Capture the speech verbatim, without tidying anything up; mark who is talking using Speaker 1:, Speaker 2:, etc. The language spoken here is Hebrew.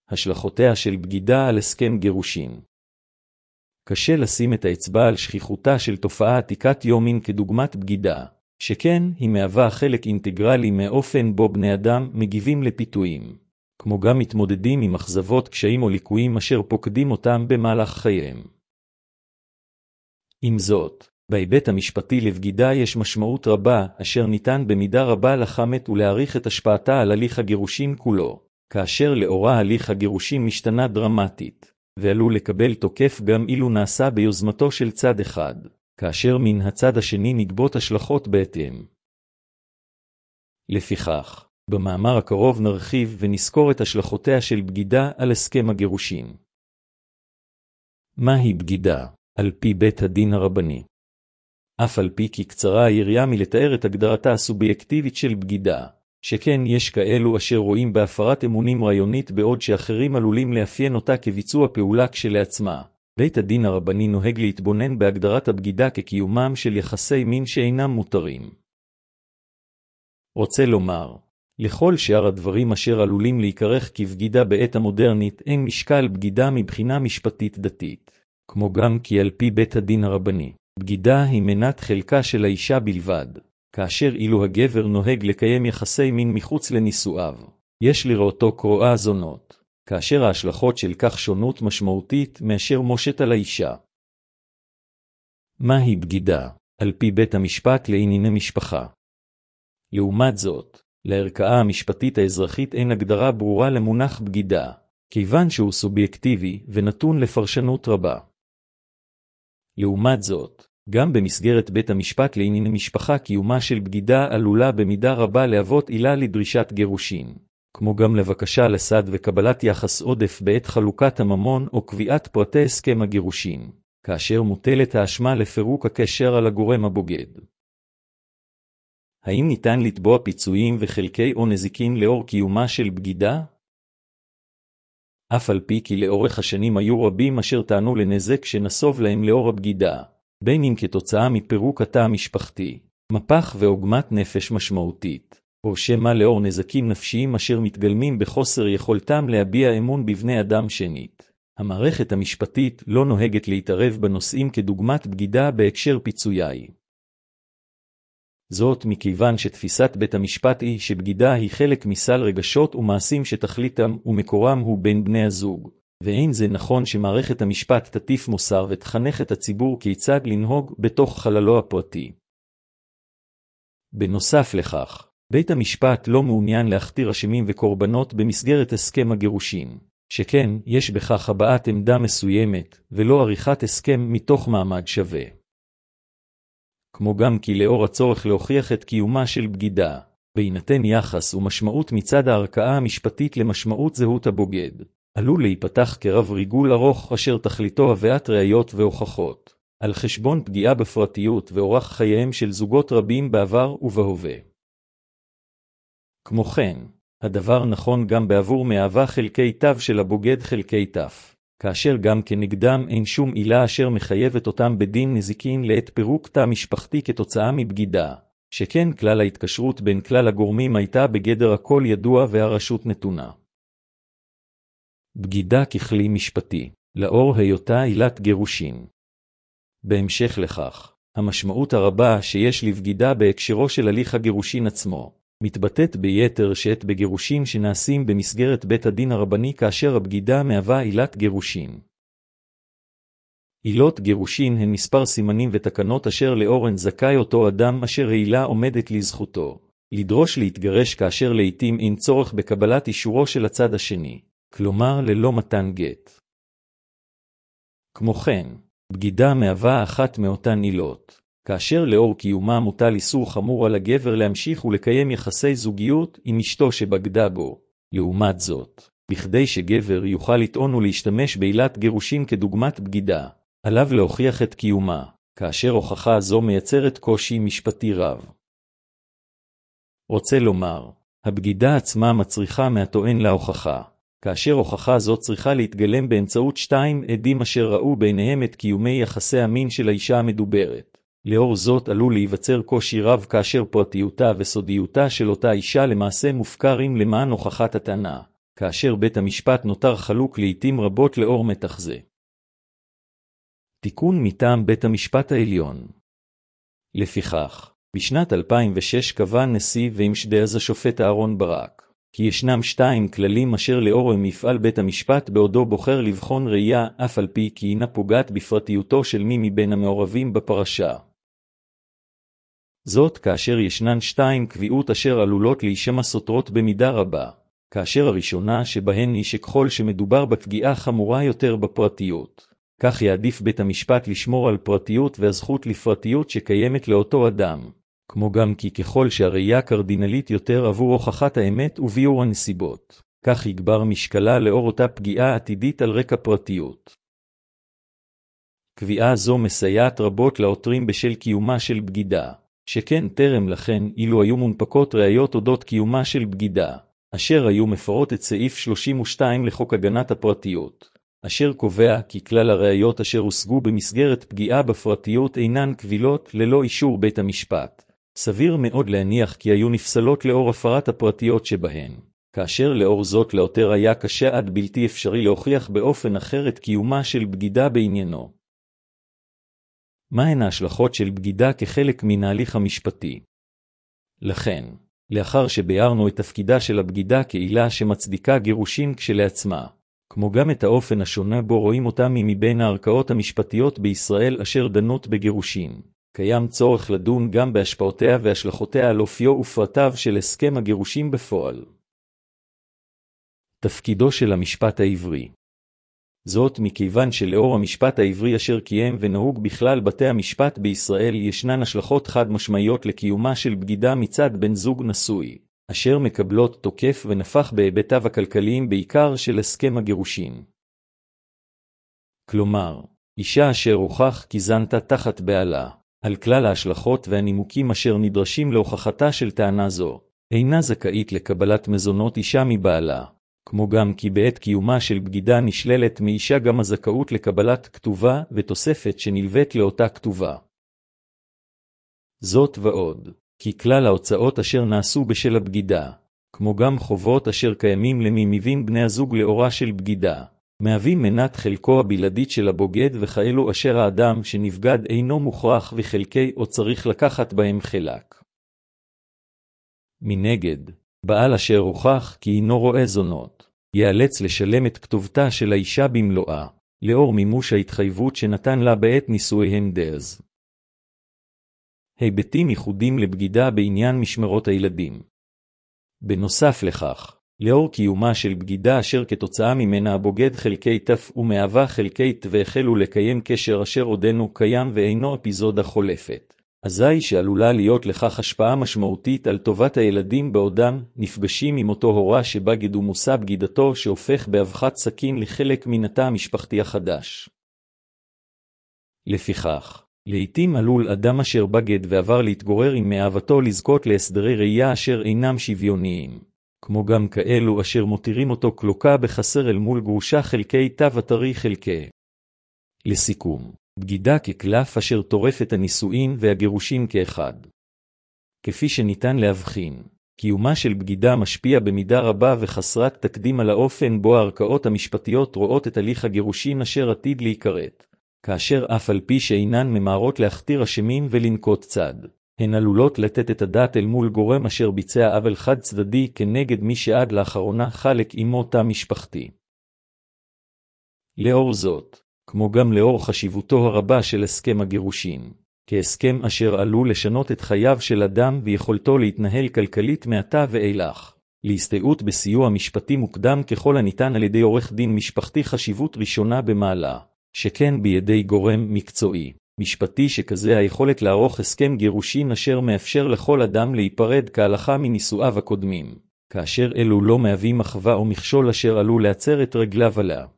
Speaker 1: השלכותיה של בגידה על הסכם גירושין. קשה לשים את האצבע על שכיחותה של תופעה עתיקת יומין כדוגמת בגידה, שכן היא מהווה חלק אינטגרלי מאופן בו בני אדם מגיבים לפיתויים, כמו גם מתמודדים עם אכזבות, קשיים או ליקויים אשר פוקדים אותם במהלך חייהם. עם זאת, בהיבט המשפטי לבגידה יש משמעות רבה, אשר ניתן במידה רבה לחמת ולהעריך את השפעתה על הליך הגירושין כולו, כאשר לאורה הליך הגירושין משתנה דרמטית, ועלול לקבל תוקף גם אילו נעשה ביוזמתו של צד אחד, כאשר מן הצד השני נגבות השלכות בהתאם. לפיכך, במאמר הקרוב נרחיב ונזכור את השלכותיה של בגידה על הסכם הגירושין. מהי בגידה, על פי בית הדין הרבני? אף על פי כי קצרה היריעה מלתאר את הגדרתה הסובייקטיבית של בגידה, שכן יש כאלו אשר רואים בהפרת אמונים רעיונית בעוד שאחרים עלולים לאפיין אותה כביצוע פעולה כשלעצמה. בית הדין הרבני נוהג להתבונן בהגדרת הבגידה כקיומם של יחסי מין שאינם מותרים. רוצה לומר, לכל שאר הדברים אשר עלולים להיקרח כבגידה בעת המודרנית אין משקל בגידה מבחינה משפטית דתית, כמו גם כי על פי בית הדין הרבני, בגידה היא מנת חלקה של האישה בלבד, כאשר אילו הגבר נוהג לקיים יחסי מין מחוץ לנישואיו, יש לראותו קרואה זונות, כאשר ההשלכות של כך שונות משמעותית מאשר מושת על האישה. מהי בגידה, על פי בית המשפט לענייני משפחה? לעומת זאת, לערכאה המשפטית האזרחית אין הגדרה ברורה למונח בגידה, כיוון שהוא סובייקטיבי ונתון לפרשנות רבה. לעומת זאת, גם במסגרת בית המשפט לענייני משפחה קיומה של בגידה עלולה במידה רבה להוות עילה לדרישת גירושין, כמו גם לבקשה לסעד וקבלת יחס עודף בעת חלוקת הממון או קביעת פרטי הסכם הגירושין, כאשר מוטלת האשמה לפירוק הקשר על הגורם הבוגד. האם ניתן לתבוע פיצויים וחלקי או נזיקין לאור קיומה של בגידה? אף על פי כי לאורך השנים היו רבים אשר טענו לנזק שנסוב להם לאור הבגידה, בין אם כתוצאה מפירוק התא המשפחתי, מפח ועוגמת נפש משמעותית, או שמא לאור נזקים נפשיים אשר מתגלמים בחוסר יכולתם להביע אמון בבני אדם שנית. המערכת המשפטית לא נוהגת להתערב בנושאים כדוגמת בגידה בהקשר פיצויי. זאת מכיוון שתפיסת בית המשפט היא שבגידה היא חלק מסל רגשות ומעשים שתכליתם ומקורם הוא בין בני הזוג, ואין זה נכון שמערכת המשפט תטיף מוסר ותחנך את הציבור כיצד לנהוג בתוך חללו הפרטי. בנוסף לכך, בית המשפט לא מעוניין להכתיר אשמים וקורבנות במסגרת הסכם הגירושין, שכן יש בכך הבעת עמדה מסוימת ולא עריכת הסכם מתוך מעמד שווה. כמו גם כי לאור הצורך להוכיח את קיומה של בגידה, בהינתן יחס ומשמעות מצד הערכאה המשפטית למשמעות זהות הבוגד, עלול להיפתח כרב ריגול ארוך אשר תכליתו הבאת ראיות והוכחות, על חשבון פגיעה בפרטיות ואורח חייהם של זוגות רבים בעבר ובהווה. כמו כן, הדבר נכון גם בעבור מאהבה חלקי תו של הבוגד חלקי תף, כאשר גם כנגדם אין שום עילה אשר מחייבת אותם בדין נזיקין לעת פירוק תא משפחתי כתוצאה מבגידה, שכן כלל ההתקשרות בין כלל הגורמים הייתה בגדר הכל ידוע והרשות נתונה. בגידה ככלי משפטי, לאור היותה עילת גירושין. בהמשך לכך, המשמעות הרבה שיש לבגידה בהקשרו של הליך הגירושין עצמו, מתבטאת ביתר שאת בגירושין שנעשים במסגרת בית הדין הרבני כאשר הבגידה מהווה עילת גירושין. עילות גירושין הן מספר סימנים ותקנות אשר לאורן זכאי אותו אדם אשר העילה עומדת לזכותו, לדרוש להתגרש כאשר לעתים אין צורך בקבלת אישורו של הצד השני, כלומר ללא מתן גט. כמו כן, בגידה מהווה אחת מאותן עילות, כאשר לאור קיומה מוטל איסור חמור על הגבר להמשיך ולקיים יחסי זוגיות עם אשתו שבגדה בו. לעומת זאת, בכדי שגבר יוכל לטעון ולהשתמש בעילת גירושין כדוגמת בגידה, עליו להוכיח את קיומה, כאשר הוכחה זו מייצרת קושי משפטי רב. רוצה לומר, הבגידה עצמה מצריכה מהטוען להוכחה, כאשר הוכחה זו צריכה להתגלם באמצעות שתיים עדים אשר ראו ביניהם את קיומי יחסי המין של האישה המדוברת. לאור זאת עלול להיווצר קושי רב כאשר פרטיותה וסודיותה של אותה אישה למעשה מופקרים למען הוכחת הטענה, כאשר בית המשפט נותר חלוק לעתים רבות לאור מתח זה. תיקון מטעם בית המשפט העליון. לפיכך, בשנת אלפיים ושש קבע נשיא ומשדאז השופט אהרון ברק, כי ישנם שתיים כללים אשר לאורם יפעל בית המשפט בעודו בוחר לבחון ראייה, אף על פי כי אינה פוגעת בפרטיותו של מי מבין המעורבים בפרשה. זאת כאשר ישנן שתיים קביעות אשר עלולות להישמע סותרות במידה רבה, כאשר הראשונה שבהן היא שככל שמדובר בפגיעה חמורה יותר בפרטיות, כך יעדיף בית המשפט לשמור על פרטיות והזכות לפרטיות שקיימת לאותו אדם, כמו גם כי ככל שהראייה קרדינלית יותר עבור הוכחת האמת וביאור הנסיבות, כך יגבר משקלה לאור אותה פגיעה עתידית על רקע פרטיות. קביעה זו מסייעת רבות לעותרים בשל קיומה של בגידה, שכן טרם לכן אילו היו מונפקות ראיות אודות קיומה של בגידה, אשר היו מפרות את סעיף שלושים ושתיים לחוק הגנת הפרטיות, אשר קובע כי כלל הראיות אשר הושגו במסגרת פגיעה בפרטיות אינן קבילות ללא אישור בית המשפט. סביר מאוד להניח כי היו נפסלות לאור הפרת הפרטיות שבהן, כאשר לאור זאת לעותר היה קשה עד בלתי אפשרי להוכיח באופן אחר את קיומה של בגידה בעניינו. מהן ההשלכות של בגידה כחלק מן ההליך המשפטי? לכן, לאחר שביארנו את תפקידה של הבגידה כעילה שמצדיקה גירושין כשלעצמה, כמו גם את האופן השונה בו רואים אותם מבין הערכאות המשפטיות בישראל אשר דנות בגירושין, קיים צורך לדון גם בהשפעותיה והשלכותיה על אופיו ופרטיו של הסכם הגירושים בפועל. תפקידו של המשפט העברי. זאת מכיוון שלאור המשפט העברי אשר קיים ונהוג בכלל בתי המשפט בישראל ישנן השלכות חד משמעיות לקיומה של בגידה מצד בן זוג נשוי, אשר מקבלות תוקף ונפח בהיבטיו הכלכליים בעיקר של הסכם הגירושין. כלומר, אישה אשר הוכח כי זנתה תחת בעלה, על כלל ההשלכות והנימוקים אשר נדרשים להוכחתה של טענה זו, אינה זכאית לקבלת מזונות אישה מבעלה, כמו גם כי בעת קיומה של בגידה נשללת מאישה גם הזכאות לקבלת כתובה ותוספת שנלווית לאותה כתובה. זאת ועוד, כי כלל ההוצאות אשר נעשו בשל הבגידה, כמו גם חובות אשר קיימים למי מבין בני הזוג לאורה של בגידה, מהווים מנת חלקו הבלעדית של הבוגד וכאלו אשר האדם שנבגד אינו מוכרח וחלקי או צריך לקחת בהם חלק. מנגד, בעל אשר הוכח כי אינו רואה זונות, ייאלץ לשלם את כתובתה של האישה במלואה, לאור מימוש ההתחייבות שנתן לה בעת נישואיהם דאז. היבטים ייחודים לבגידה בעניין משמרות הילדים. בנוסף לכך, לאור קיומה של בגידה אשר כתוצאה ממנה הבוגד חלקי תף ומהווה חלקי ת והחלו לקיים קשר אשר עודנו קיים ואינו אפיזודה חולפת, אזי שעלולה להיות לכך השפעה משמעותית על טובת הילדים בעודם נפגשים עם אותו הורה שבגד ומושא בגידתו שהופך באבחת סכין לחלק מן התא המשפחתי החדש. לפיכך, לעתים עלול אדם אשר בגד ועבר להתגורר עם מאהבתו לזכות להסדרי ראייה אשר אינם שוויוניים, כמו גם כאלו אשר מותירים אותו קלוקה בחסר אל מול גרושה חלקי תו אתרי חלקי. לסיכום, בגידה כקלף אשר טורף את הנישואין והגירושין כאחד. כפי שניתן להבחין, קיומה של בגידה משפיע במידה רבה וחסרת תקדים על האופן בו הערכאות המשפטיות רואות את הליך הגירושין אשר עתיד להיקראת, כאשר אף על פי שאינן ממהרות להכתיר אשמים ולנקוט צד, הן עלולות לתת את הדעת אל מול גורם אשר ביצע עוול חד צדדי כנגד מי שעד לאחרונה חלק עמו תא משפחתי. לאור זאת, כמו גם לאור חשיבותו הרבה של הסכם הגירושין, כהסכם אשר עלול לשנות את חייו של אדם ויכולתו להתנהל כלכלית מעתה ואילך, להסתייעות בסיוע משפטי מוקדם ככל הניתן על ידי עורך דין משפחתי חשיבות ראשונה במעלה, שכן בידי גורם מקצועי, משפטי שכזה היכולת לערוך הסכם גירושין אשר מאפשר לכל אדם להיפרד כהלכה מנישואיו הקודמים, כאשר אלו לא מהווים מחווה או מכשול אשר עלול להצר את רגליו עליה.